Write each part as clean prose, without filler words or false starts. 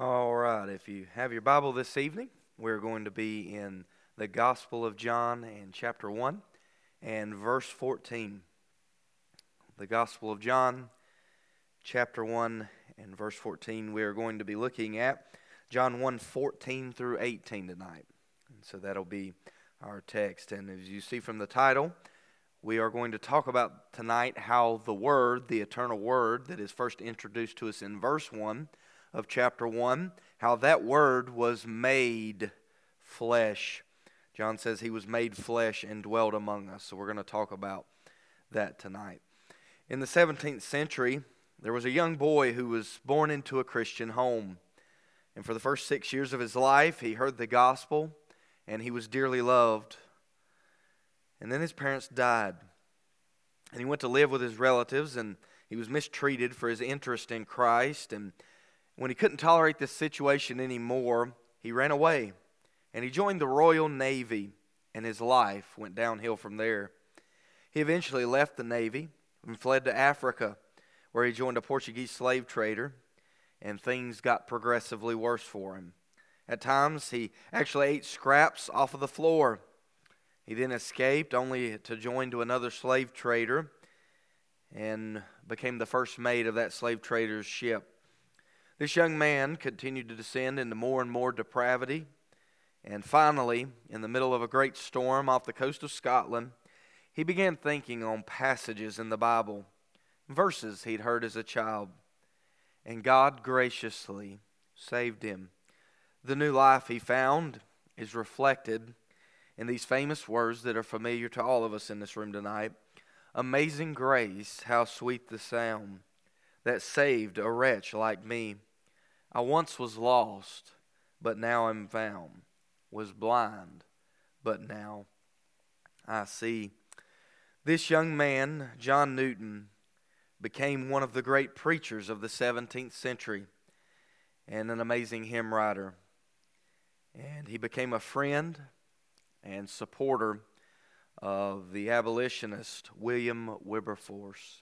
All right, if you have your Bible this evening, we're going to be in the Gospel of John and chapter 1 and verse 14. The Gospel of John, chapter 1 and verse 14. We are going to be looking at John 1:14 through 18 tonight. And so that'll be our text. And as you see from the title, we are going to talk about tonight how the Word, the eternal Word that is first introduced to us in verse 1 of chapter 1, how that Word was made flesh. John says he was made flesh and dwelt among us. So we're going to talk about that tonight. In the 17th century, there was a young boy who was born into a Christian home. And for the first 6 years of his life, he heard the gospel and he was dearly loved. And then his parents died. And he went to live with his relatives, and he was mistreated for his interest in Christ. And when he couldn't tolerate this situation anymore, he ran away. And he joined the Royal Navy, and his life went downhill from there. He eventually left the Navy and fled to Africa, where he joined a Portuguese slave trader, and things got progressively worse for him. At times, he actually ate scraps off of the floor. He then escaped, only to join to another slave trader, and became the first mate of that slave trader's ship. This young man continued to descend into more and more depravity, and finally, in the middle of a great storm off the coast of Scotland, he began thinking on passages in the Bible, verses he'd heard as a child, and God graciously saved him. The new life he found is reflected in these famous words that are familiar to all of us in this room tonight. Amazing grace, how sweet the sound that saved a wretch like me. I once was lost, but now am found, was blind, but now I see. This young man, John Newton, became one of the great preachers of the 17th century and an amazing hymn writer. And he became a friend and supporter of the abolitionist William Wilberforce.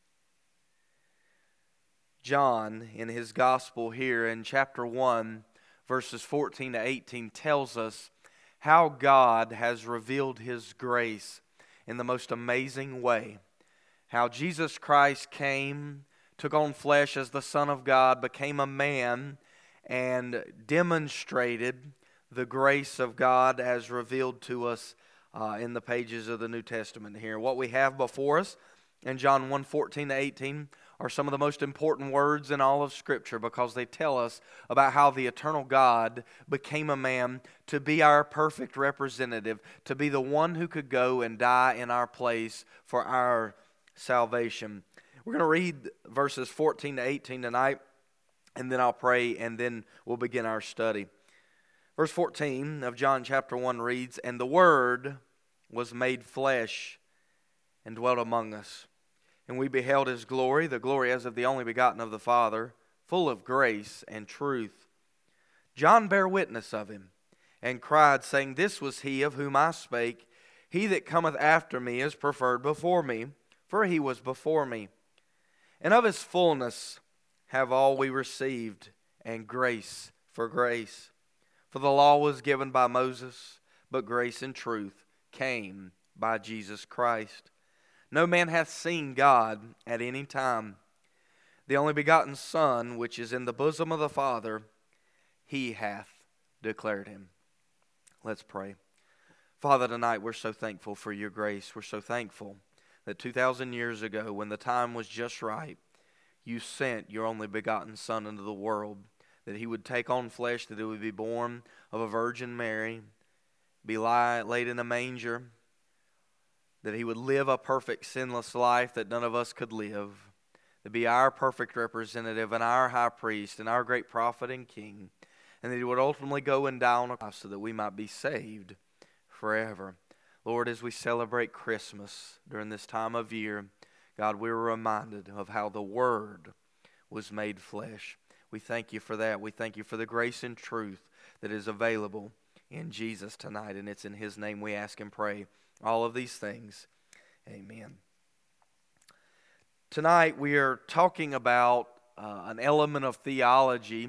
John, in his gospel here in chapter 1, verses 14 to 18, tells us how God has revealed His grace in the most amazing way. How Jesus Christ came, took on flesh as the Son of God, became a man, and demonstrated the grace of God as revealed to us in the pages of the New Testament here. What we have before us in John 1:14 to 18 are some of the most important words in all of Scripture, because they tell us about how the eternal God became a man to be our perfect representative, to be the one who could go and die in our place for our salvation. We're going to read verses 14 to 18 tonight, and then I'll pray, and then we'll begin our study. Verse 14 of John chapter 1 reads, "And the Word was made flesh and dwelt among us. And we beheld His glory, the glory as of the only begotten of the Father, full of grace and truth. John bare witness of Him, and cried, saying, This was He of whom I spake. He that cometh after me is preferred before me, for He was before me. And of His fullness have all we received, and grace for grace. For the law was given by Moses, but grace and truth came by Jesus Christ. No man hath seen God at any time. The only begotten Son, which is in the bosom of the Father, He hath declared Him." Let's pray. Father, tonight we're so thankful for Your grace. We're so thankful that 2,000 years ago, when the time was just right, You sent Your only begotten Son into the world, that He would take on flesh, that He would be born of a Virgin Mary, be laid in a manger, that He would live a perfect sinless life that none of us could live, to be our perfect representative and our high priest and our great prophet and king, and that He would ultimately go and die on a cross so that we might be saved forever. Lord, as we celebrate Christmas during this time of year, God, we're reminded of how the Word was made flesh. We thank You for that. We thank You for the grace and truth that is available in Jesus tonight, and it's in His name we ask and pray all of these things. Amen. Tonight we are talking about an element of theology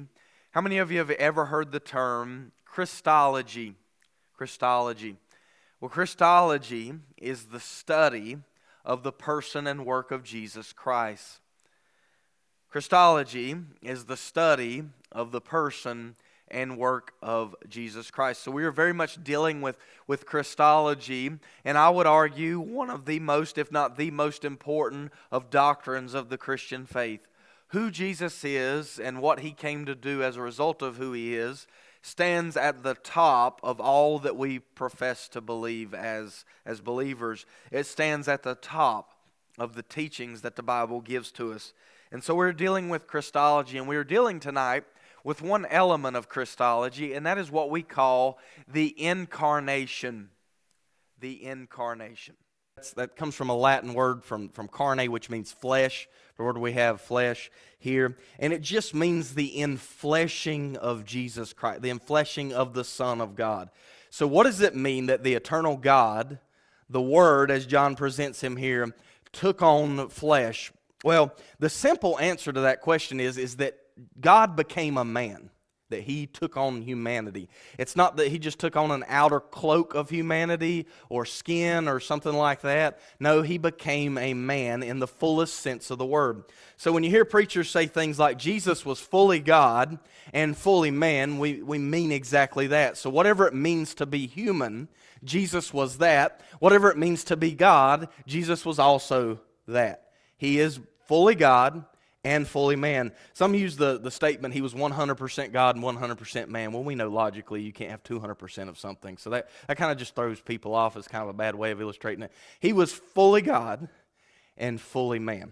How many of you have ever heard the term Christology? Christology. Well, Christology is the study of the person and work of Jesus Christ. Christology is the study of the person and work of Jesus Christ. So we are very much dealing with Christology, and I would argue one of the most, if not the most important of doctrines of the Christian faith. Who Jesus is and what He came to do as a result of who He is stands at the top of all that we profess to believe as believers. It stands at the top of the teachings that the Bible gives to us. And so we're dealing with Christology, and we're dealing tonight with one element of Christology, and that is what we call the incarnation. The incarnation. That comes from a Latin word from carne, which means flesh. The word we have flesh here. And it just means the infleshing of Jesus Christ, the infleshing of the Son of God. So what does it mean that the eternal God, the Word, as John presents Him here, took on flesh? Well, the simple answer to that question is that God became a man, that He took on humanity. It's not that He just took on an outer cloak of humanity or skin or something like that. No, He became a man in the fullest sense of the word. So when you hear preachers say things like Jesus was fully God and fully man, we mean exactly that. So whatever it means to be human, Jesus was that. Whatever it means to be God, Jesus was also that. He is fully God and fully man. Some use the statement He was 100% God and 100% man. Well, we know logically you can't have 200% of something. So that kind of just throws people off as kind of a bad way of illustrating it. He was fully God and fully man.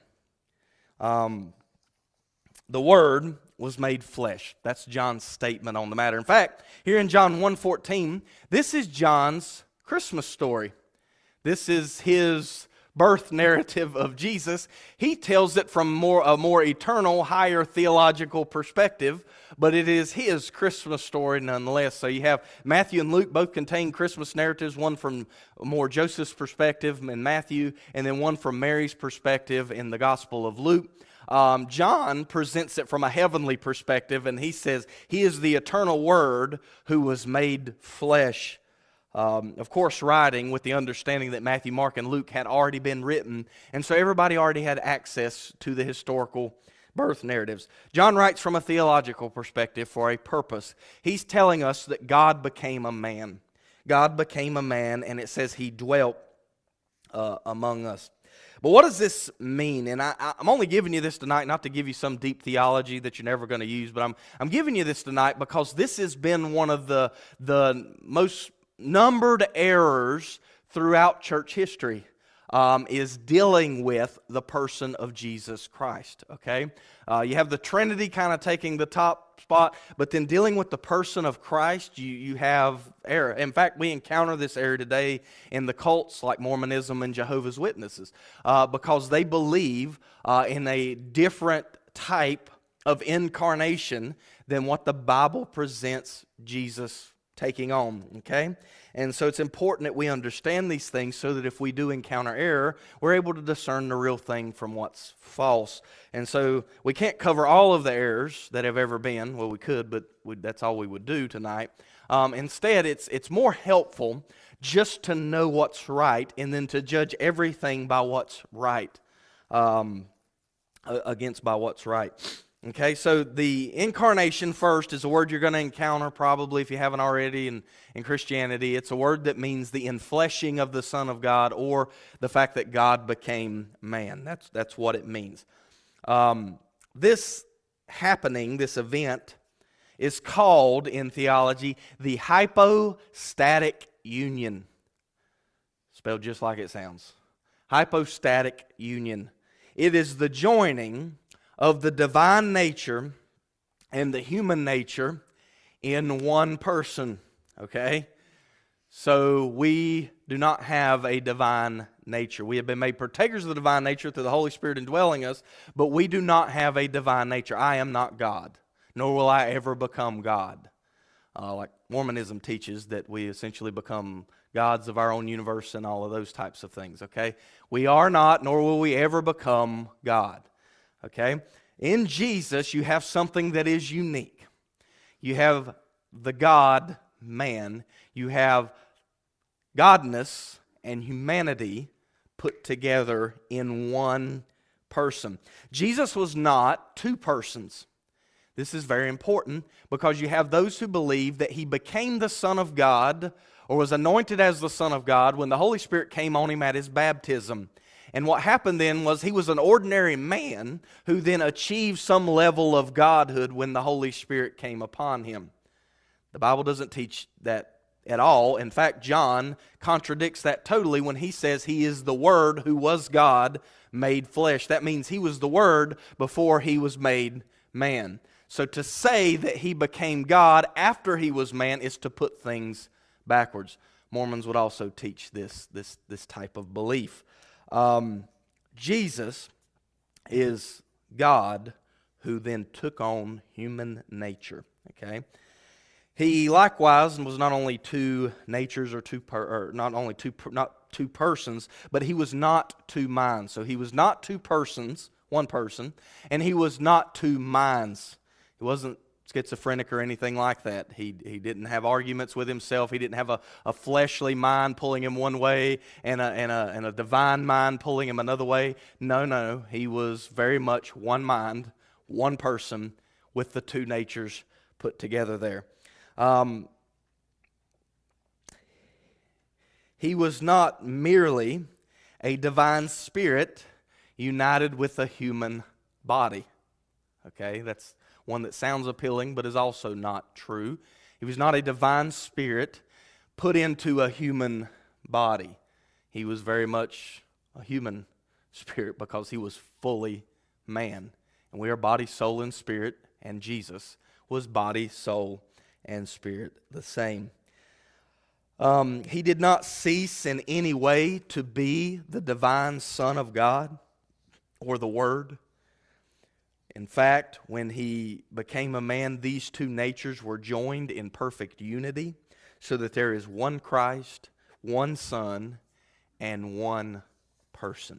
The Word was made flesh. That's John's statement on the matter. In fact, here in John 1:14, this is John's Christmas story. This is his birth narrative of Jesus. He tells it from a more eternal, higher theological perspective, but it is his Christmas story nonetheless. So you have Matthew and Luke both contain Christmas narratives, one from more Joseph's perspective in Matthew, and then one from Mary's perspective in the Gospel of Luke. John presents it from a heavenly perspective, and he says He is the eternal Word who was made flesh. Of course, writing with the understanding that Matthew, Mark, and Luke had already been written, and so everybody already had access to the historical birth narratives. John writes from a theological perspective for a purpose. He's telling us that God became a man. God became a man, and it says He dwelt among us. But what does this mean? And I'm only giving you this tonight not to give you some deep theology that you're never going to use, but I'm giving you this tonight because this has been one of the most numbered errors throughout church history, is dealing with the person of Jesus Christ, okay? You have the Trinity kind of taking the top spot, but then dealing with the person of Christ, you have error. In fact, we encounter this error today in the cults like Mormonism and Jehovah's Witnesses, because they believe in a different type of incarnation than what the Bible presents Jesus taking on, okay? And so it's important that we understand these things so that if we do encounter error, we're able to discern the real thing from what's false. And so we can't cover all of the errors that have ever been. Well, we could, but that's all we would do tonight. Instead, it's more helpful just to know what's right and then to judge everything by what's right, against by what's right. Okay, so the incarnation first is a word you're going to encounter probably if you haven't already in Christianity. It's a word that means the infleshing of the Son of God, or the fact that God became man. That's what it means. This happening, this event, is called in theology the hypostatic union. Spelled just like it sounds. Hypostatic union. It is the joining of the divine nature and the human nature in one person, okay? So we do not have a divine nature. We have been made partakers of the divine nature through the Holy Spirit indwelling us, but we do not have a divine nature. I am not God, nor will I ever become God. Like Mormonism teaches that we essentially become gods of our own universe and all of those types of things, okay? We are not, nor will we ever become God. Okay? In Jesus, you have something that is unique. you have the God-man, you have godness and humanity put together in one person. Jesus was not two persons. This is very important because you have those who believe that He became the Son of God or was anointed as the Son of God when the Holy Spirit came on Him at His baptism. And what happened then was He was an ordinary man who then achieved some level of godhood when the Holy Spirit came upon Him. The Bible doesn't teach that at all. In fact, John contradicts that totally when he says He is the Word who was God made flesh. That means He was the Word before He was made man. So to say that He became God after He was man is to put things backwards. Mormons would also teach this type of belief. Jesus is God who then took on human nature. Okay, He likewise was not only two natures or not two persons, but He was not two minds. So He was not two persons, one person, and He was not two minds. He wasn't schizophrenic or anything like that. He didn't have arguments with Himself. He didn't have a fleshly mind pulling Him one way and a divine mind pulling Him another way. No. He was very much one mind, one person with the two natures put together there. He was not merely a divine spirit united with a human body. Okay, that's one that sounds appealing but is also not true. He was not a divine spirit put into a human body. He was very much a human spirit because He was fully man. And we are body, soul, and spirit, and Jesus was body, soul, and spirit the same. He did not cease in any way to be the divine Son of God or the Word. In fact, when He became a man, these two natures were joined in perfect unity so that there is one Christ, one Son, and one person.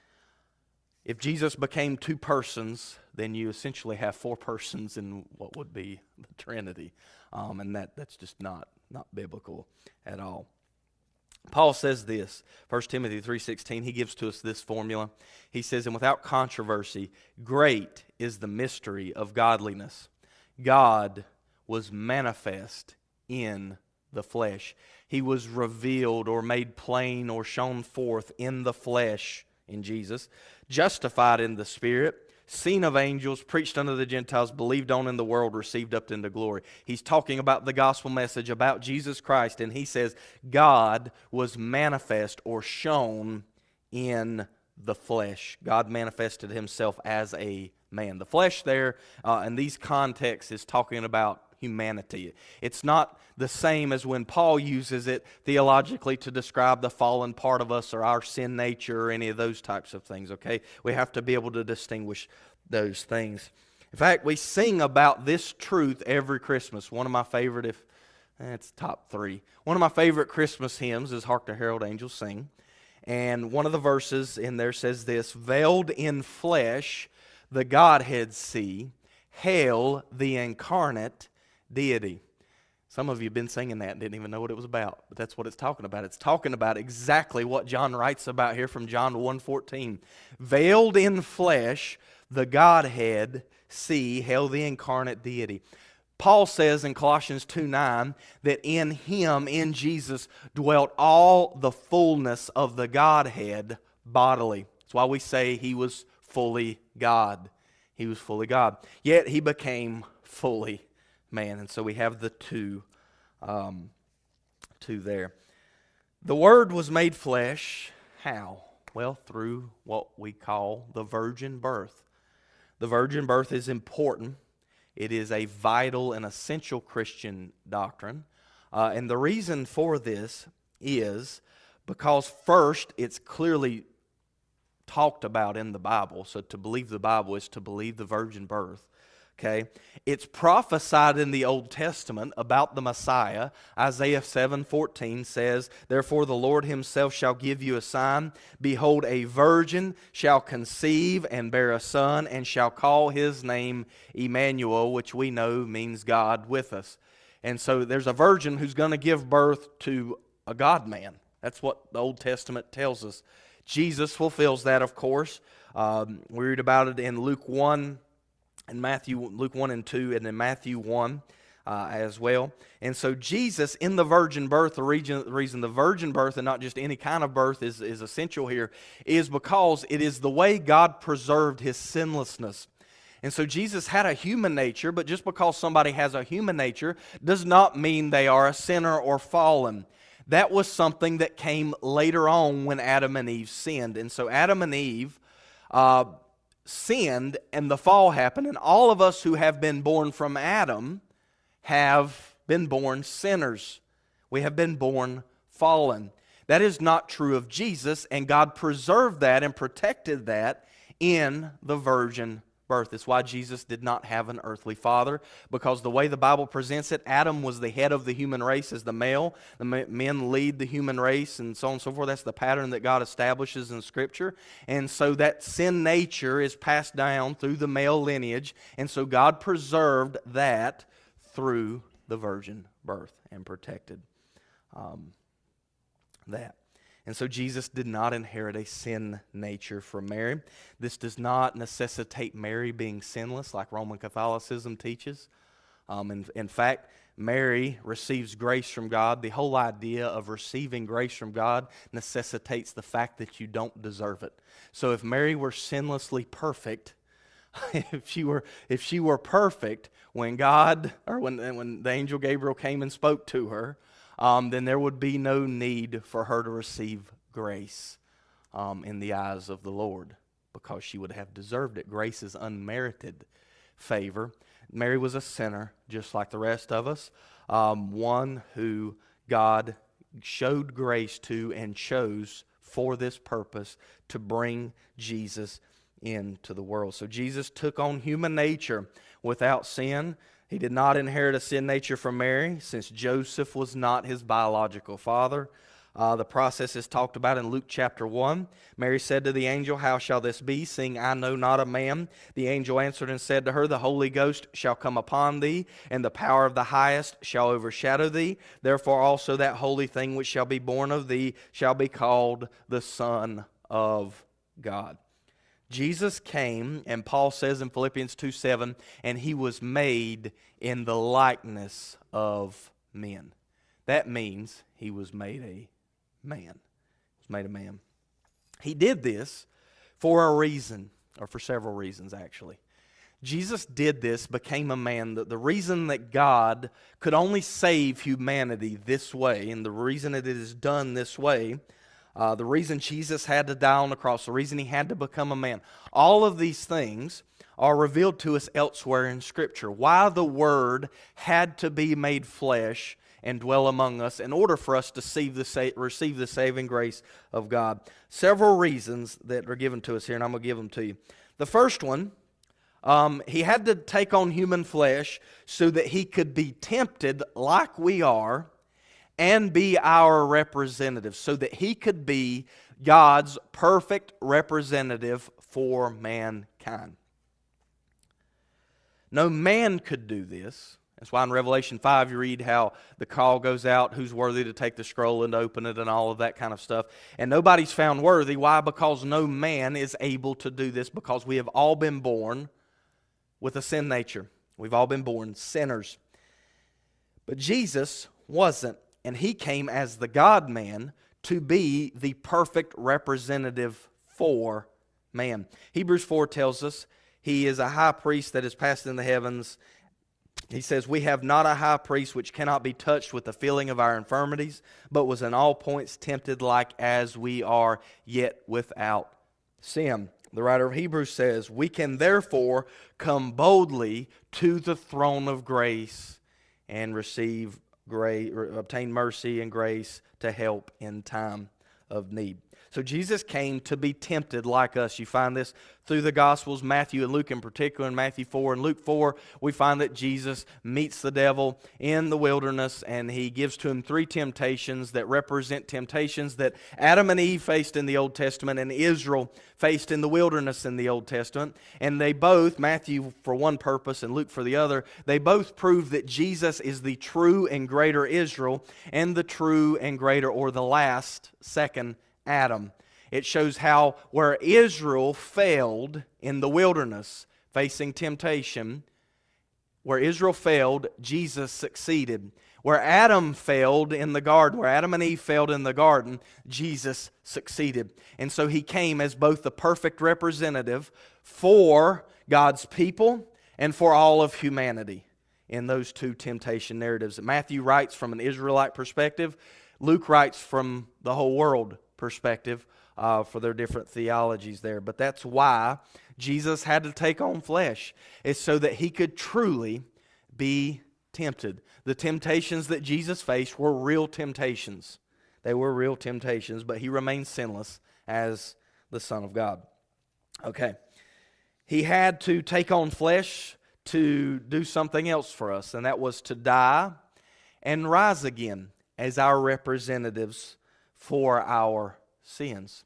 If Jesus became two persons, then you essentially have four persons in what would be the Trinity. And that's just not biblical at all. Paul says this, 1 Timothy 3:16, he gives to us this formula. He says, and without controversy, great is the mystery of godliness. God was manifest in the flesh. He was revealed or made plain or shown forth in the flesh in Jesus, justified in the Spirit, seen of angels, preached unto the Gentiles, believed on in the world, received up into glory. He's talking about the gospel message about Jesus Christ, and he says God was manifest or shown in the flesh. God manifested Himself as a man. The flesh there, in these contexts, is talking about humanity. It's not the same as when Paul uses it theologically to describe the fallen part of us or our sin nature or any of those types of things, okay? We have to be able to distinguish those things. In fact, we sing about this truth every Christmas. One of my favorite, it's top three. One of my favorite Christmas hymns is Hark the Herald Angels Sing. And one of the verses in there says this, veiled in flesh, the Godhead see, hail the incarnate deity. Some of you have been singing that and didn't even know what it was about, but that's what it's talking about. It's talking about exactly what John writes about here from John 1:14. Veiled in flesh, the Godhead see, hail the incarnate deity. Paul says in Colossians 2:9 that in Him, in Jesus, dwelt all the fullness of the Godhead bodily. That's why we say He was fully God. He was fully God. Yet He became fully man. And so we have the two there. The Word was made flesh. How? Well, through what we call the virgin birth. The virgin birth is important. It is a vital and essential Christian doctrine. And the reason for this is because first, it's clearly talked about in the Bible. So to believe the Bible is to believe the virgin birth. Okay? It's prophesied in the Old Testament about the Messiah. Isaiah 7:14 says, "Therefore the Lord himself shall give you a sign. Behold, a virgin shall conceive and bear a son, and shall call his name Emmanuel," which we know means God with us. And so there's a virgin who's going to give birth to a God-man. That's what the Old Testament tells us. Jesus fulfills that, of course. We read about it in Luke 1 and Luke 1 and 2, and in Matthew 1 as well. And so Jesus, in the virgin birth, the reason the virgin birth and not just any kind of birth is essential here is because it is the way God preserved his sinlessness. And so Jesus had a human nature, but just because somebody has a human nature does not mean they are a sinner or fallen. That was something that came later on when Adam and Eve sinned. And so Adam and Eve sinned and the fall happened, and all of us who have been born from Adam have been born sinners. We have been born fallen. That is not true of Jesus, and God preserved that and protected that in the virgin birth. That's why Jesus did not have an earthly father, because the way the Bible presents it, Adam was the head of the human race as the male. The men lead the human race and so on and so forth. That's the pattern that God establishes in Scripture. And so that sin nature is passed down through the male lineage. And so God preserved that through the virgin birth and protected that. And so Jesus did not inherit a sin nature from Mary. This does not necessitate Mary being sinless like Roman Catholicism teaches. In fact, Mary receives grace from God. The whole idea of receiving grace from God necessitates the fact that you don't deserve it. So if Mary were sinlessly perfect, if she were perfect when God, or when the angel Gabriel came and spoke to her, then there would be no need for her to receive grace in the eyes of the Lord, because she would have deserved it. Grace is unmerited favor. Mary was a sinner, just like the rest of us, one who God showed grace to and chose for this purpose to bring Jesus into the world. So Jesus took on human nature without sin. He did not inherit a sin nature from Mary, since Joseph was not his biological father. The process is talked about in Luke chapter 1. Mary said to the angel, "How shall this be, seeing I know not a man?" The angel answered and said to her, "The Holy Ghost shall come upon thee, and the power of the highest shall overshadow thee. Therefore also that holy thing which shall be born of thee shall be called the Son of God." Jesus came, and Paul says in Philippians 2:7, and he was made in the likeness of men. That means he was made a man. He was made a man. He did this for a reason, or for several reasons actually. Jesus did this, became a man. The reason that God could only save humanity this way, and the reason that it is done this way, the reason Jesus had to die on the cross, the reason he had to become a man, all of these things are revealed to us elsewhere in Scripture. Why the Word had to be made flesh and dwell among us in order for us to receive the saving grace of God. Several reasons that are given to us here, and I'm going to give them to you. The first one, he had to take on human flesh so that he could be tempted like we are and be our representative, so that he could be God's perfect representative for mankind. No man could do this. That's why in Revelation 5 you read how the call goes out, who's worthy to take the scroll and to open it and all of that kind of stuff. And nobody's found worthy. Why? Because no man is able to do this, because we have all been born with a sin nature. We've all been born sinners. But Jesus wasn't. And he came as the God-man to be the perfect representative for man. Hebrews 4 tells us he is a high priest that is passed in the heavens. He says, "We have not a high priest which cannot be touched with the feeling of our infirmities, but was in all points tempted like as we are, yet without sin." The writer of Hebrews says, "We can therefore come boldly to the throne of grace and obtain mercy and grace to help in time of need." So Jesus came to be tempted like us. You find this through the Gospels, Matthew and Luke in particular. In Matthew 4 and Luke 4, we find that Jesus meets the devil in the wilderness, and he gives to him 3 temptations that represent temptations that Adam and Eve faced in the Old Testament and Israel faced in the wilderness in the Old Testament. And they both, Matthew for one purpose and Luke for the other, they both prove that Jesus is the true and greater Israel and the true and greater, or the last, second Adam. It shows how where Israel failed in the wilderness, facing temptation, where Israel failed, Jesus succeeded. Where Adam failed in the garden, where Adam and Eve failed in the garden, Jesus succeeded. And so he came as both the perfect representative for God's people and for all of humanity in those 2 temptation narratives. Matthew writes from an Israelite perspective. Luke writes from the whole world perspective for their different theologies there. But that's why Jesus had to take on flesh. It's so that he could truly be tempted. The temptations that Jesus faced were real temptations. They were real temptations, but he remained sinless as the Son of God. Okay. He had to take on flesh to do something else for us, and that was to die and rise again as our representatives for our sins.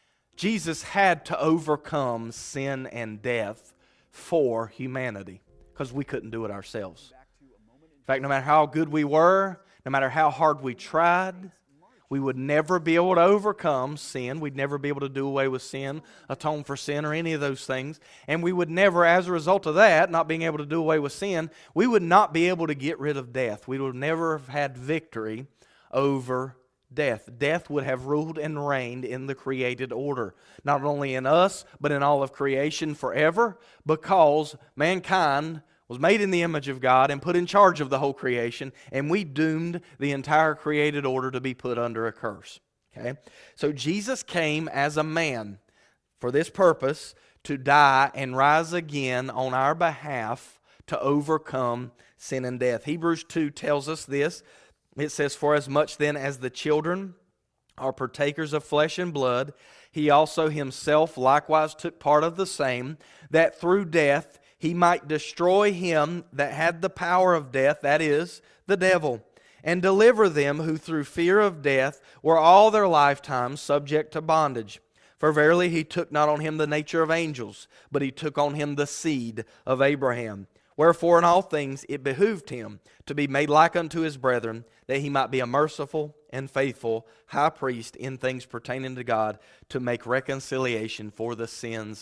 Jesus had to overcome sin and death for humanity because we couldn't do it ourselves. In fact, no matter how good we were, no matter how hard we tried, we would never be able to overcome sin. We'd never be able to do away with sin, atone for sin, or any of those things. And we would never, as a result of that, not being able to do away with sin, we would not be able to get rid of death. We would never have had victory over death. Death would have ruled and reigned in the created order, not only in us, but in all of creation forever, because mankind was made in the image of God and put in charge of the whole creation, and we doomed the entire created order to be put under a curse. Okay? So Jesus came as a man for this purpose, to die and rise again on our behalf to overcome sin and death. Hebrews 2 tells us this. It says, "For as much then as the children are partakers of flesh and blood, he also himself likewise took part of the same, that through death he might destroy him that had the power of death, that is, the devil, and deliver them who through fear of death were all their lifetime subject to bondage. For verily he took not on him the nature of angels, but he took on him the seed of Abraham. Wherefore in all things it behooved him to be made like unto his brethren, that he might be a merciful and faithful high priest in things pertaining to God, to make reconciliation for the sins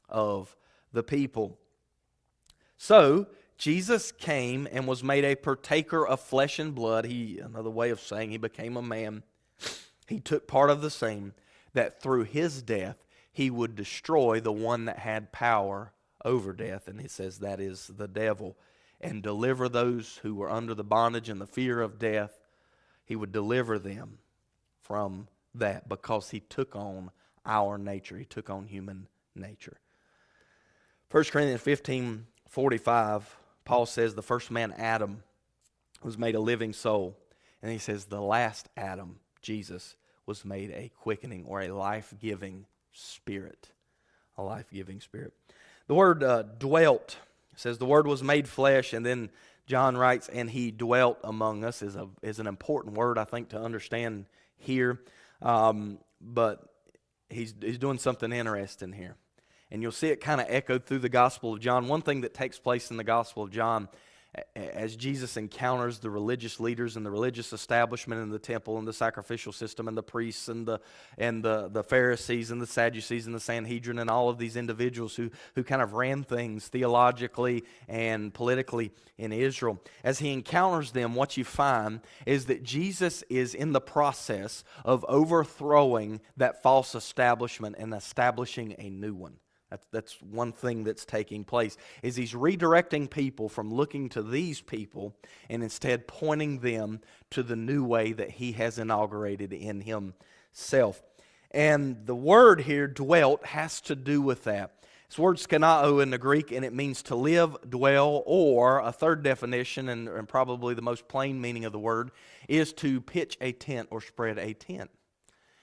of the people." So, Jesus came and was made a partaker of flesh and blood. Another way of saying he became a man. He took part of the same, that through his death he would destroy the one that had power over death, and it says that is the devil, and deliver those who were under the bondage and the fear of death. He would deliver them from that because he took on our nature. He took on human nature. 1 Corinthians 15:45, Paul says the first man, Adam, was made a living soul. And he says the last Adam, Jesus, was made a quickening or a life-giving spirit. A life-giving spirit. The word dwelt says the Word was made flesh, and then John writes, and he dwelt among us, is an important word, I think, to understand here. But he's doing something interesting here. And you'll see it kind of echoed through the Gospel of John. One thing that takes place in the Gospel of John, as Jesus encounters the religious leaders and the religious establishment in the temple and the sacrificial system and the priests and the Pharisees and the Sadducees and the Sanhedrin and all of these individuals who kind of ran things theologically and politically in Israel. As he encounters them, what you find is that Jesus is in the process of overthrowing that false establishment and establishing a new one. That's one thing that's taking place, is he's redirecting people from looking to these people and instead pointing them to the new way that he has inaugurated in himself. And the word here, dwelt, has to do with that. This word skenao in the Greek, and it means to live, dwell, or a third definition, and probably the most plain meaning of the word, is to pitch a tent or spread a tent.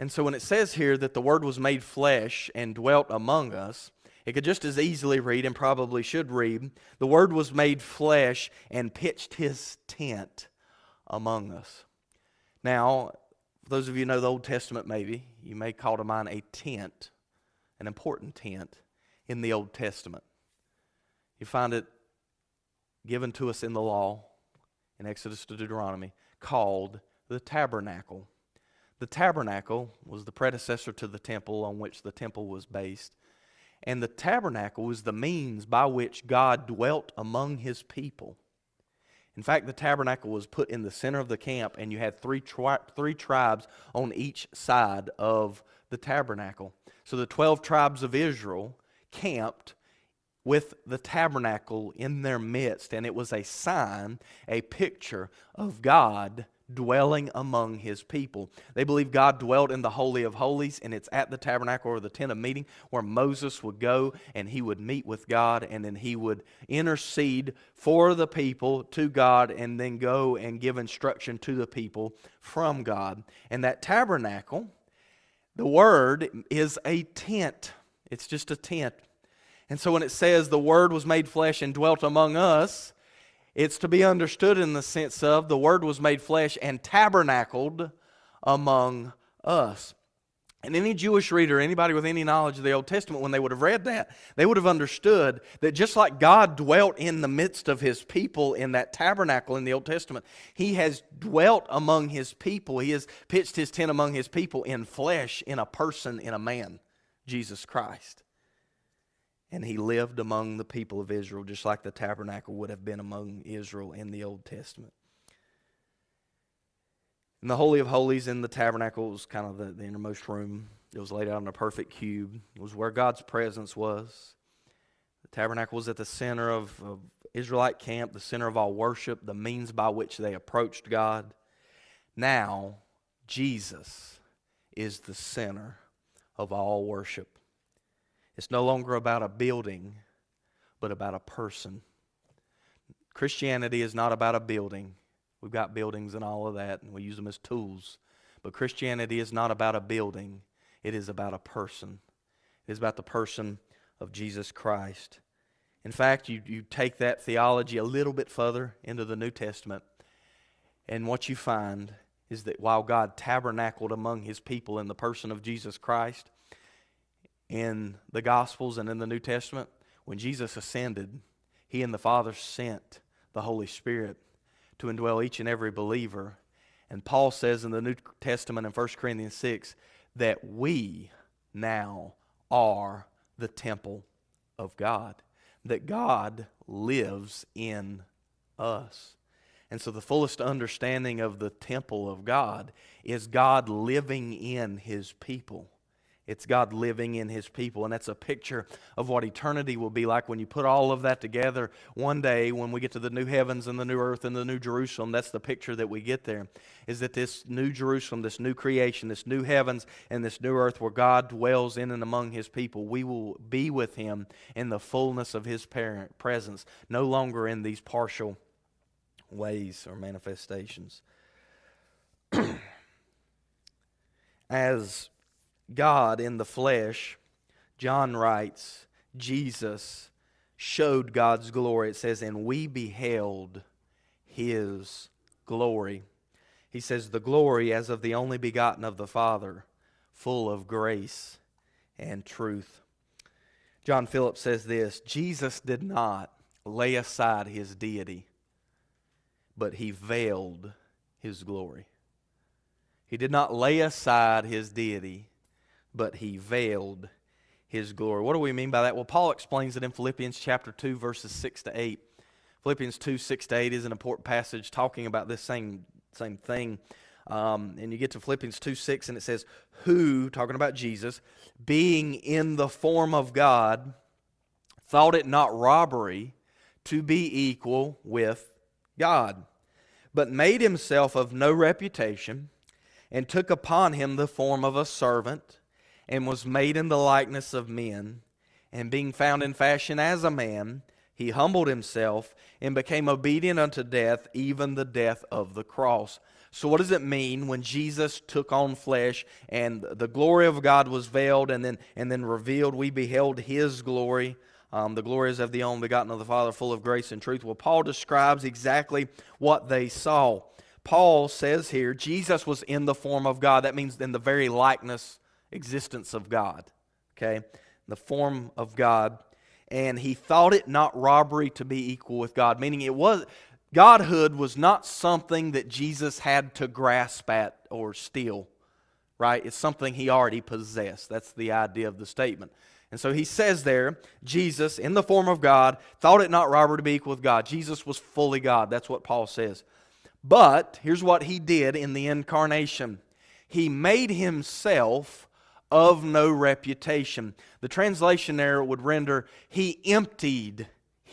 And so when it says here that the Word was made flesh and dwelt among us, it could just as easily read, and probably should read, the Word was made flesh and pitched His tent among us. Now, for those of you who know the Old Testament maybe, you may call to mind a tent, an important tent in the Old Testament. You find it given to us in the law, in Exodus to Deuteronomy, called the tabernacle. The tabernacle was the predecessor to the temple on which the temple was based. And the tabernacle was the means by which God dwelt among His people. In fact, the tabernacle was put in the center of the camp, and you had three tribes on each side of the tabernacle. So the 12 tribes of Israel camped with the tabernacle in their midst, and it was a sign, a picture of God dwelling among His people. They believed God dwelt in the Holy of Holies, and it's at the tabernacle or the tent of meeting where Moses would go and he would meet with God, and then he would intercede for the people to God and then go and give instruction to the people from God. And that tabernacle, the word is a tent. It's just a tent. And so when it says the Word was made flesh and dwelt among us, it's to be understood in the sense of the Word was made flesh and tabernacled among us. And any Jewish reader, anybody with any knowledge of the Old Testament, when they would have read that, they would have understood that just like God dwelt in the midst of His people in that tabernacle in the Old Testament, He has dwelt among His people. He has pitched His tent among His people in flesh, in a person, in a man, Jesus Christ. And He lived among the people of Israel, just like the tabernacle would have been among Israel in the Old Testament. And the Holy of Holies in the tabernacle was kind of the innermost room. It was laid out in a perfect cube. It was where God's presence was. The tabernacle was at the center of Israelite camp, the center of all worship, the means by which they approached God. Now, Jesus is the center of all worship. It's no longer about a building, but about a person. Christianity is not about a building. We've got buildings and all of that, and we use them as tools. But Christianity is not about a building. It is about a person. It is about the person of Jesus Christ. In fact, you take that theology a little bit further into the New Testament, and what you find is that while God tabernacled among His people in the person of Jesus Christ, in the Gospels and in the New Testament, when Jesus ascended, He and the Father sent the Holy Spirit to indwell each and every believer. And Paul says in the New Testament in 1 Corinthians 6 that we now are the temple of God, that God lives in us. And so the fullest understanding of the temple of God is God living in His people. It's God living in His people, and that's a picture of what eternity will be like when you put all of that together. One day, when we get to the new heavens and the new earth and the new Jerusalem, that's the picture that we get there, is that this new Jerusalem, this new creation, this new heavens and this new earth where God dwells in and among His people, we will be with Him in the fullness of His presence, no longer in these partial ways or manifestations. As God in the flesh, John writes, Jesus showed God's glory. It says, and we beheld His glory. He says, the glory as of the only begotten of the Father, full of grace and truth. John Phillips says this, Jesus did not lay aside His deity, but He veiled His glory. He did not lay aside His deity, but He veiled His glory. What do we mean by that? Well, Paul explains it in Philippians chapter 2, verses 6 to 8. Philippians 2, 6 to 8 is an important passage talking about this same thing. And you get to Philippians 2, 6, and it says, who, talking about Jesus, being in the form of God, thought it not robbery to be equal with God, but made Himself of no reputation, and took upon Him the form of a servant, and was made in the likeness of men, and being found in fashion as a man, He humbled himself and became obedient unto death, even the death of the cross. So what does it mean when Jesus took on flesh and the glory of God was veiled and then revealed? We beheld His glory. The glory is of the only begotten of the Father, full of grace and truth. Well, Paul describes exactly what they saw. Paul says here, Jesus was in the form of God. That means in the very likeness, existence of God. Okay? The form of God. And he thought it not robbery to be equal with God. Meaning Godhood was not something that Jesus had to grasp at or steal. Right? It's something He already possessed. That's the idea of the statement. And so he says there, Jesus, in the form of God, thought it not robbery to be equal with God. Jesus was fully God. That's what Paul says. But here's what He did in the incarnation. He made Himself of no reputation. The translation there would render, He emptied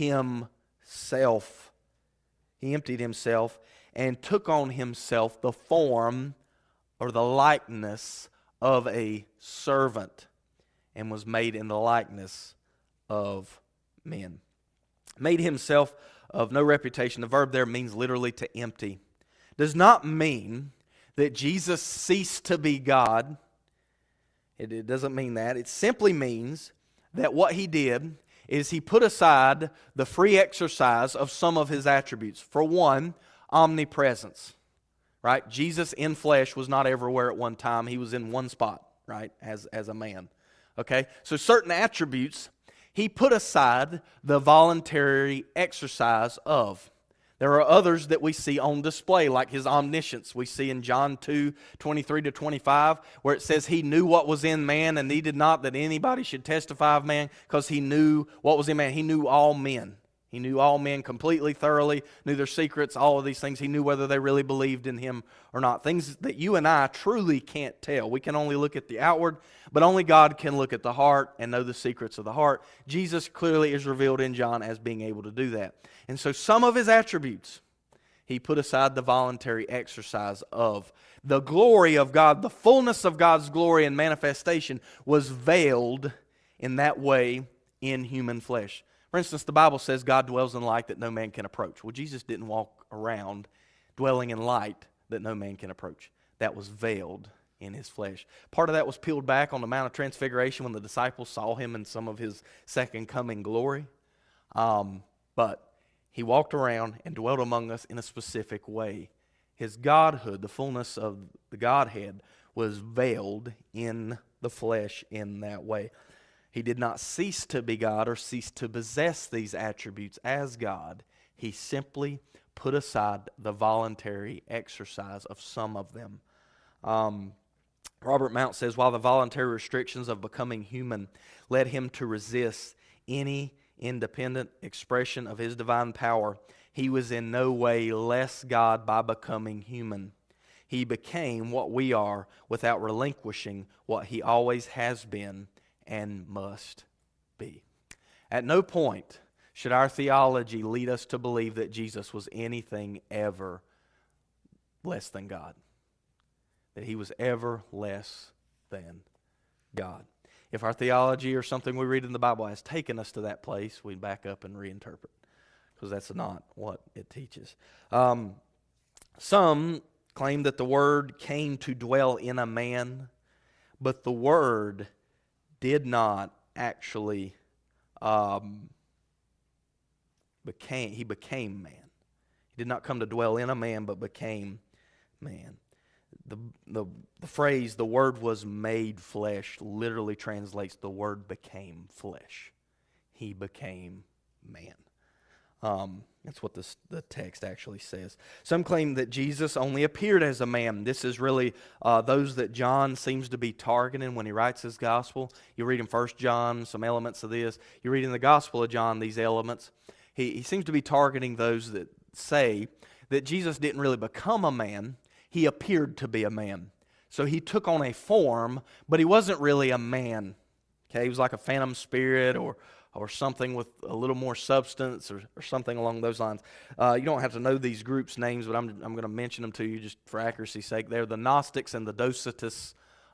Himself. He emptied Himself and took on Himself the form or the likeness of a servant, and was made in the likeness of men. Made Himself of no reputation. The verb there means literally to empty. Does not mean that Jesus ceased to be God. It doesn't mean that. It simply means that what He did is He put aside the free exercise of some of His attributes. For one, omnipresence. Right? Jesus in flesh was not everywhere at one time. He was in one spot, right, as a man. Okay? So certain attributes He put aside the voluntary exercise of. There are others that we see on display, like His omniscience. We see in John 2:23-25, where it says He knew what was in man and needed not that anybody should testify of man, because He knew what was in man. He knew all men. He knew all men completely, thoroughly, knew their secrets, all of these things. He knew whether they really believed in Him or not. Things that you and I truly can't tell. We can only look at the outward, but only God can look at the heart and know the secrets of the heart. Jesus clearly is revealed in John as being able to do that. And so some of His attributes, He put aside the voluntary exercise of. The glory of God, the fullness of God's glory and manifestation was veiled in that way in human flesh. For instance, the Bible says God dwells in light that no man can approach. Well, Jesus didn't walk around dwelling in light that no man can approach. That was veiled in His flesh. Part of that was peeled back on the Mount of Transfiguration when the disciples saw Him in some of His second coming glory. But He walked around and dwelt among us in a specific way. His Godhood, the fullness of the Godhead, was veiled in the flesh in that way. He did not cease to be God or cease to possess these attributes as God. He simply put aside the voluntary exercise of some of them. Robert Mount says, while the voluntary restrictions of becoming human led Him to resist any independent expression of His divine power, He was in no way less God by becoming human. He became what we are without relinquishing what He always has been and must be. At no point should our theology lead us to believe that Jesus was anything ever less than God. That He was ever less than God. If our theology or something we read in the Bible has taken us to that place, we back up and reinterpret, because that's not what it teaches. Some claim that the Word came to dwell in a man, but the Word did not actually He became man. He did not come to dwell in a man, but became man. The phrase, the Word was made flesh, literally translates the Word became flesh. He became man. That's what the text actually says. Some claim that Jesus only appeared as a man. This is really those that John seems to be targeting when he writes his gospel. You read in 1 John some elements of this. You read in the Gospel of John these elements. He seems to be targeting those that say that Jesus didn't really become a man. He appeared to be a man. So He took on a form, but He wasn't really a man. Okay, He was like a phantom spirit or something with a little more substance or something along those lines. You don't have to know these groups' names, but I'm going to mention them to you just for accuracy's sake. They're the Gnostics and the Docetists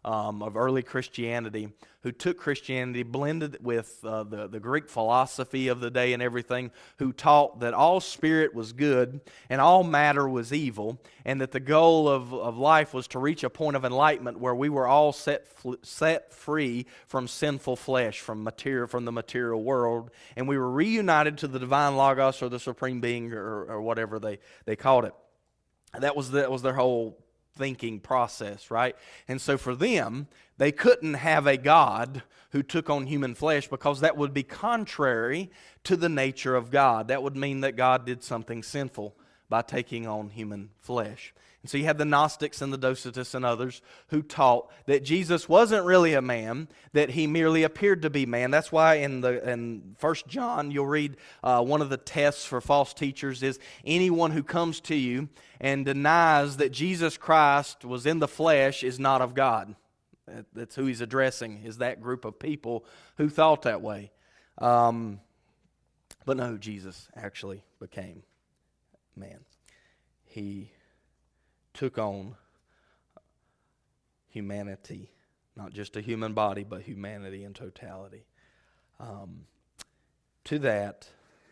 of early Christianity, who took Christianity, blended it with the Greek philosophy of the day and everything, who taught that all spirit was good and all matter was evil, and that the goal of life was to reach a point of enlightenment where we were all set free from sinful flesh, from the material world, and we were reunited to the divine Logos, or the supreme being, or whatever they called it. That was their whole thinking process, right? And so for them, they couldn't have a God who took on human flesh, because that would be contrary to the nature of God. That would mean that God did something sinful by taking on human flesh. And so you had the Gnostics and the Docetists and others who taught that Jesus wasn't really a man, that he merely appeared to be man. That's why in 1 John you'll read one of the tests for false teachers is anyone who comes to you and denies that Jesus Christ was in the flesh is not of God. That's who he's addressing, is that group of people who thought that way. But no, Jesus actually became man. He took on humanity, not just a human body, but humanity in totality. To that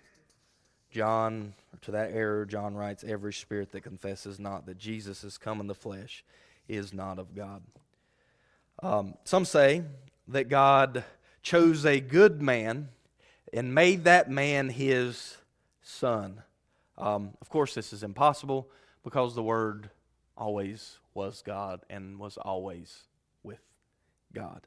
error, John writes, every spirit that confesses not that Jesus has come in the flesh is not of God. Some say that God chose a good man and made that man his son. Of course, this is impossible, because the Word always was God and was always with God.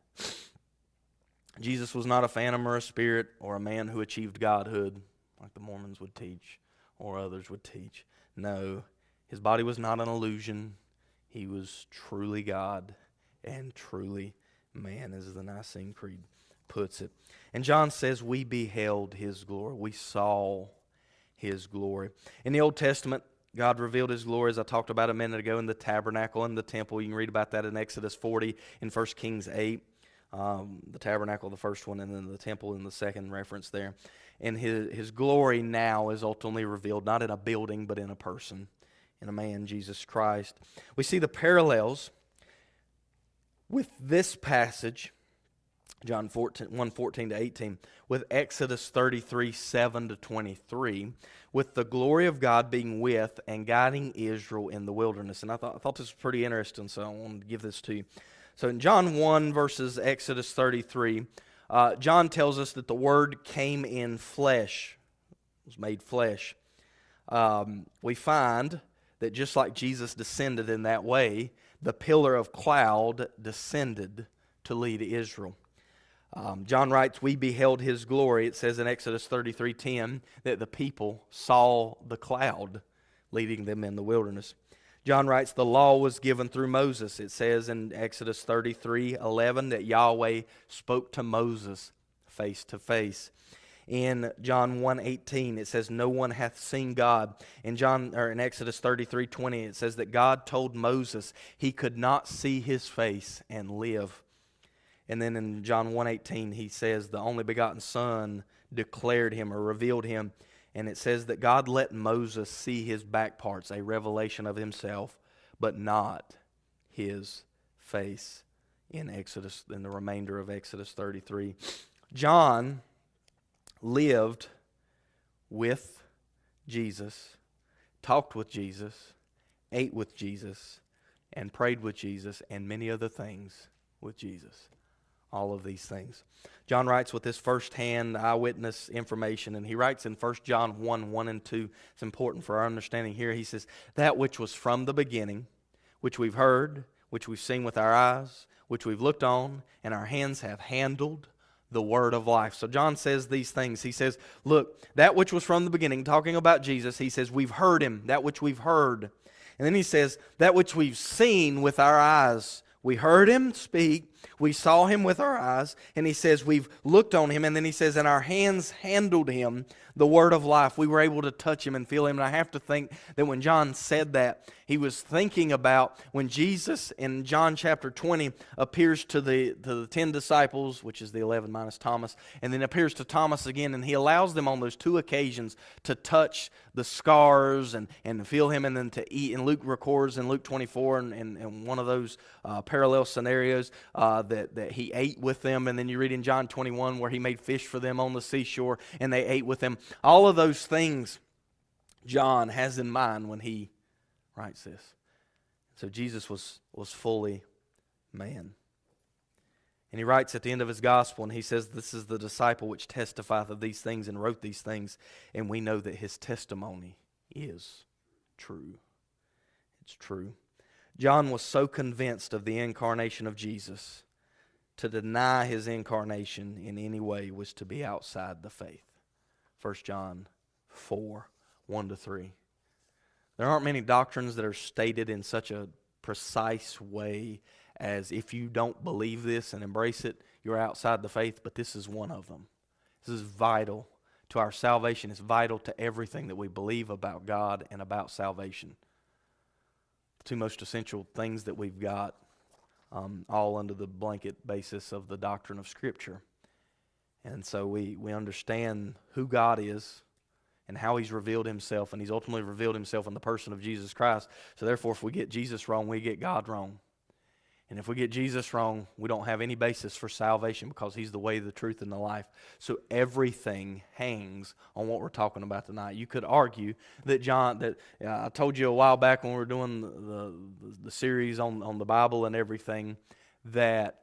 Jesus was not a phantom or a spirit or a man who achieved godhood like the Mormons would teach or others would teach. No, his body was not an illusion. He was truly God and truly man, as the Nicene Creed puts it. And John says we beheld his glory. We saw his glory. In the Old Testament, God revealed his glory, as I talked about a minute ago, in the tabernacle and the temple. You can read about that in Exodus 40, in 1 Kings 8. The tabernacle, the first one, and then the temple in the second reference there. And his glory now is ultimately revealed, not in a building, but in a person, in a man, Jesus Christ. We see the parallels with this passage, John 1:14 to 18, with Exodus 33, 7 to 23, with the glory of God being with and guiding Israel in the wilderness. And I thought this was pretty interesting, so I wanted to give this to you. So in John 1 versus Exodus 33, John tells us that the Word came in flesh, was made flesh. We find that just like Jesus descended in that way, the pillar of cloud descended to lead Israel. John writes, we beheld his glory. It says in Exodus 33:10 that the people saw the cloud leading them in the wilderness. John writes, the law was given through Moses. It says in Exodus 33:11 that Yahweh spoke to Moses face to face. In John 1:18 it says, no one hath seen God. In Exodus 33:20 it says that God told Moses he could not see his face and live. And then in John 1:18 he says the only begotten Son declared him or revealed him. And it says that God let Moses see his back parts, a revelation of himself, but not his face in the remainder of Exodus 33. John lived with Jesus, talked with Jesus, ate with Jesus, and prayed with Jesus, and many other things with Jesus. All of these things. John writes with this first-hand eyewitness information, and he writes in 1 John 1 and 2, it's important for our understanding here, he says, that which was from the beginning, which we've heard, which we've seen with our eyes, which we've looked on, and our hands have handled the word of life. So John says these things. He says, look, that which was from the beginning, talking about Jesus, he says, we've heard him, that which we've heard. And then he says, that which we've seen with our eyes, we heard him speak, We saw him with our eyes, and he says we've looked on him, and then he says, and our hands handled him, the word of life. We were able to touch him and feel him. And I have to think that when John said that, he was thinking about when Jesus in John chapter 20 appears to the 10 disciples, which is the 11 minus Thomas, and then appears to Thomas again, and he allows them on those two occasions to touch the scars and feel him, and then to eat. And Luke records in Luke 24 and one of those parallel scenarios that he ate with them. And then you read in John 21 where he made fish for them on the seashore and they ate with him. All of those things John has in mind when he writes this. So Jesus was fully man. And he writes at the end of his gospel, and he says, this is the disciple which testifieth of these things and wrote these things, and we know that his testimony is true. It's true. John was so convinced of the incarnation of Jesus, to deny his incarnation in any way was to be outside the faith. 1 John 4, 1-3. There aren't many doctrines that are stated in such a precise way as if you don't believe this and embrace it, you're outside the faith, but this is one of them. This is vital to our salvation. It's vital to everything that we believe about God and about salvation. The two most essential things that we've got, all under the blanket basis of the doctrine of Scripture. And so we understand who God is and how He's revealed Himself, and He's ultimately revealed Himself in the person of Jesus Christ. So therefore, if we get Jesus wrong, we get God wrong. And if we get Jesus wrong, we don't have any basis for salvation because He's the way, the truth, and the life. So everything hangs on what we're talking about tonight. You could argue that I told you a while back when we were doing the series on the Bible and everything, that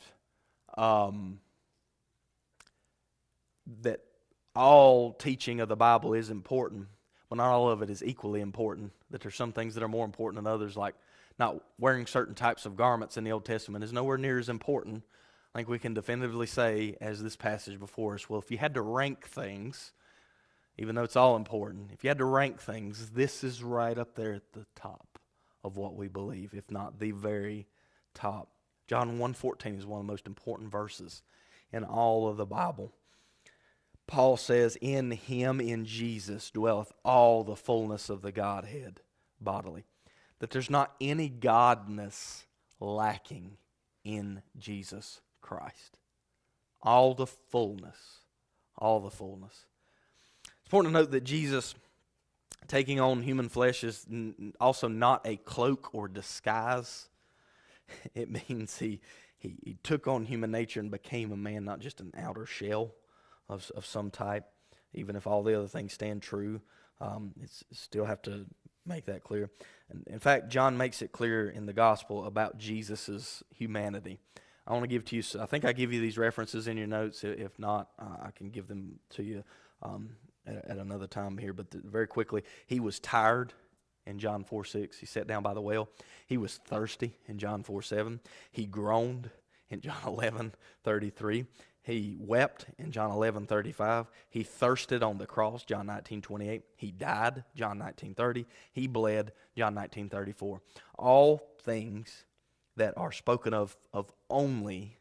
all teaching of the Bible is important, but not all of it is equally important. That there's some things that are more important than others, like not wearing certain types of garments in the Old Testament is nowhere near as important. I think we can definitively say, as this passage before us, well, if you had to rank things, even though it's all important, if you had to rank things, this is right up there at the top of what we believe, if not the very top. John 1:14 is one of the most important verses in all of the Bible. Paul says, in Him, in Jesus, dwelleth all the fullness of the Godhead bodily. That there's not any godness lacking in Jesus Christ. All the fullness. All the fullness. It's important to note that Jesus taking on human flesh is also not a cloak or disguise. It means he took on human nature and became a man, not just an outer shell of some type. Even if all the other things stand true, it's still have to make that clear. And in fact, John makes it clear in the gospel about Jesus' humanity. I want to give to you, I think I give you these references in your notes. If not, I can give them to you at another time here. But very quickly, He was tired in John 4:6. He sat down by the well. He was thirsty in John 4:7. He groaned in John 11:33. He wept in John 11:35. He thirsted on the cross, John 19:28. He died, John 19:30. He bled, John 19:34. All things that are spoken of only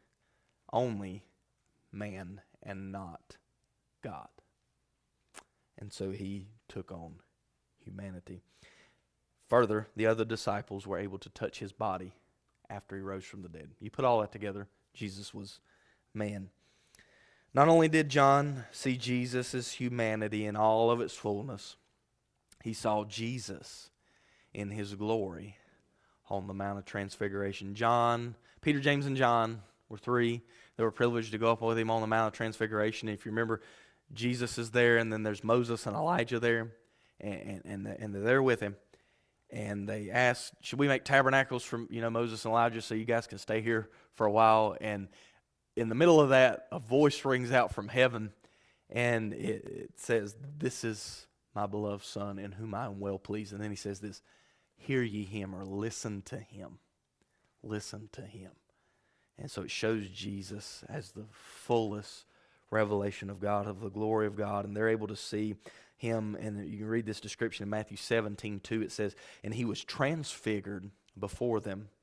man and not God. And so He took on humanity. Further, the other disciples were able to touch His body after He rose from the dead. You put all that together, Jesus was man. Not only did John see Jesus' humanity in all of its fullness, he saw Jesus in His glory on the Mount of Transfiguration. Peter, James, and John were three that were privileged to go up with Him on the Mount of Transfiguration. If you remember, Jesus is there, and then there's Moses and Elijah there, and they're there with Him. And they asked, should we make tabernacles from Moses and Elijah so you guys can stay here for a while? And in the middle of that, a voice rings out from heaven, and it says, this is my beloved Son, in whom I am well pleased. And then He says this, hear ye Him, or listen to Him. Listen to Him. And so it shows Jesus as the fullest revelation of God, of the glory of God, and they're able to see Him. And you can read this description in Matthew 17:2. It says, and He was transfigured before them,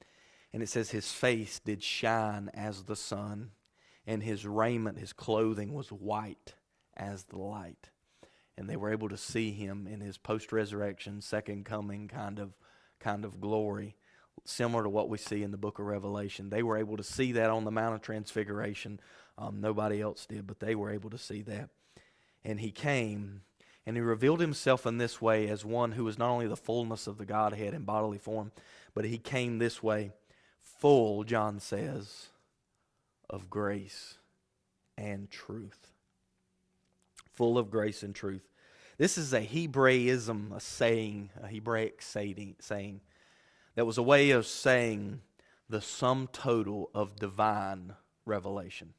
And it says his face did shine as the sun, and his raiment, his clothing was white as the light. And they were able to see him in his post-resurrection, second coming kind of glory, similar to what we see in the book of Revelation. They were able to see that on the Mount of Transfiguration. Nobody else did, but they were able to see that. And he came, and he revealed himself in this way as one who was not only the fullness of the Godhead in bodily form, but he came this way, full, John says, of grace and truth. Full of grace and truth. This is a Hebraism, a saying, a Hebraic saying that was a way of saying the sum total of divine revelation.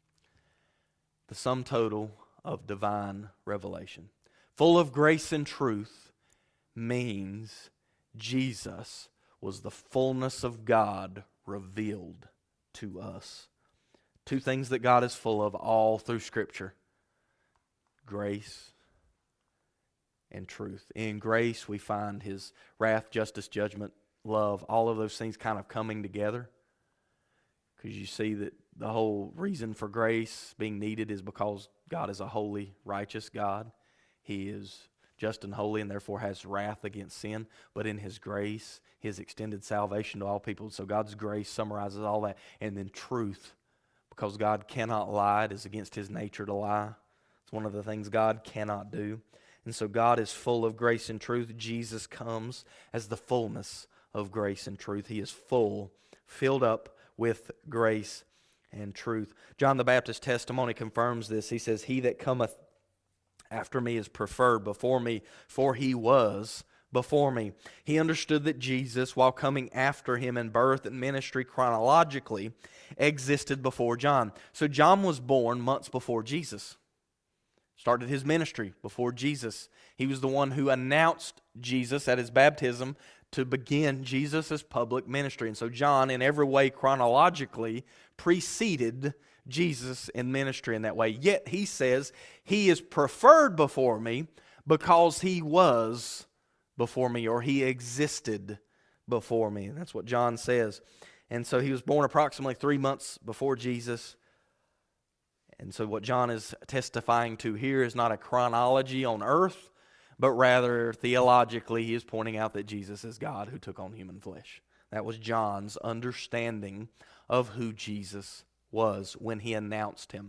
The sum total of divine revelation. Full of grace and truth means Jesus was the fullness of God revealed to us. Two things that God is full of all through Scripture: grace and truth. In grace we find His wrath, justice, judgment, love, all of those things kind of coming together. Because you see that the whole reason for grace being needed is because God is a holy, righteous God. He is just and holy and therefore has wrath against sin. But in His grace, His extended salvation to all people. So God's grace summarizes all that. And then truth, because God cannot lie. It is against His nature to lie. It's one of the things God cannot do. And so God is full of grace and truth. Jesus comes as the fullness of grace and truth. He is full, filled up with grace and truth. John the Baptist's testimony confirms this. He says, "He that cometh after me is preferred before me, for he was before me." He understood that Jesus, while coming after him in birth and ministry chronologically, existed before John. So John was born months before Jesus. Started his ministry before Jesus. He was the one who announced Jesus at his baptism to begin Jesus' public ministry. And so John, in every way chronologically, preceded Jesus in ministry in that way. Yet he says he is preferred before me because he was before me, or he existed before me. And that's what John says. And so he was born approximately 3 months before Jesus. And so what John is testifying to here is not a chronology on earth, but rather theologically he is pointing out that Jesus is God who took on human flesh. That was John's understanding of who Jesus was when he announced him.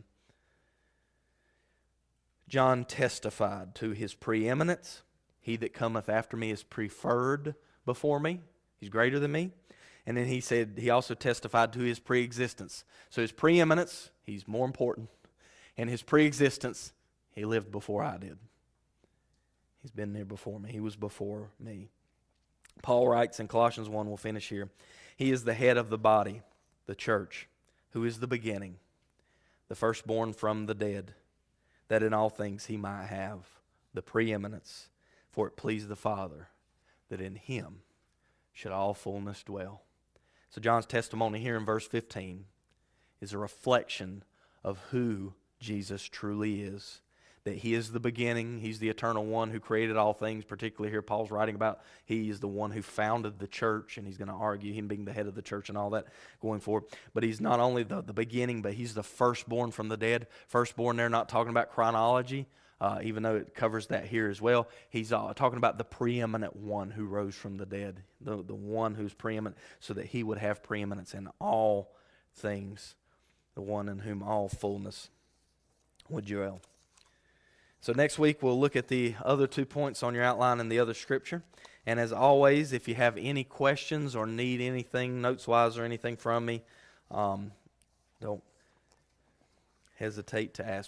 John testified to his preeminence. He that cometh after me is preferred before me. He's greater than me. And then he said he also testified to his preexistence. So his preeminence, he's more important. And his preexistence, he lived before I did. He's been there before me. He was before me. Paul writes in Colossians 1, we'll finish here, he is the head of the body, the church, who is the beginning, the firstborn from the dead, that in all things he might have the preeminence. For it pleased the Father that in him should all fullness dwell. So John's testimony here in verse 15 is a reflection of who Jesus truly is. That he is the beginning, he's the eternal one who created all things. Particularly here Paul's writing about he is the one who founded the church, and he's going to argue him being the head of the church and all that going forward. But he's not only the beginning, but he's the firstborn from the dead. Firstborn there, not talking about chronology, even though it covers that here as well. He's talking about the preeminent one who rose from the dead, the one who's preeminent, so that he would have preeminence in all things, the one in whom all fullness would dwell. So next week we'll look at the other 2 points on your outline in the other scripture. And as always, if you have any questions or need anything notes-wise or anything from me, don't hesitate to ask.